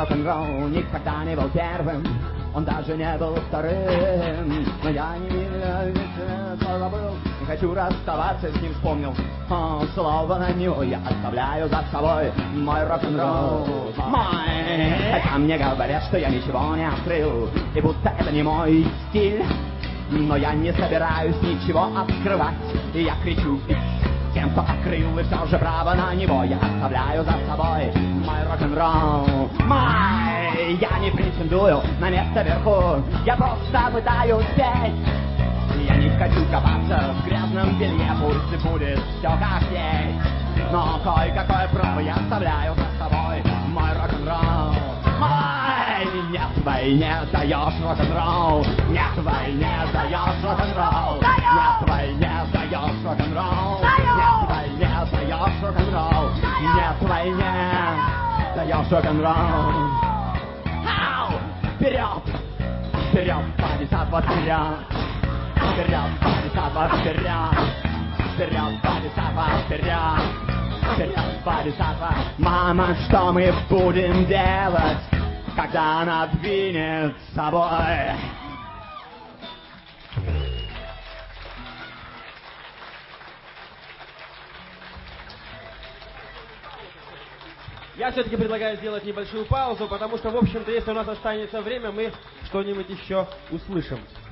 рок-н-ролл никогда не был первым, он даже не был вторым. Но я не забыл, не хочу расставаться с ним, вспомнил слово на него. Я оставляю за собой мой рок-н-ролл, мой. Хотя мне говорят, что я ничего не открыл, и будто это не мой стиль, но я не собираюсь ничего открывать, и я кричу тем, кто открыл, и все же право на него. Я оставляю за собой мой рок-н-ролл, мой. Я не претендую на место вверху, я просто пытаюсь петь. Я не хочу копаться в грязном белье, пусть будет все как есть, но кое-какое право я оставляю за собой мой рок-н-ролл, мой. Нет, войне даешь рок-н-ролл, нет, войне даешь рок-н-ролл, нет, войне даешь рок-н-ролл, нет, войне даешь рок-н-ролл, нет, войне даешь рок-н-ролл. Вперед, вперед, бодисаттва, вперед, вперед, бодисаттва, вперед, вперед, бодисаттва, вперед, вперед, бодисаттва. Мама, что мы будем делать, когда она двинет с собой? Я все-таки предлагаю сделать небольшую паузу, потому что, в общем-то, если у нас останется время, мы что-нибудь еще услышим.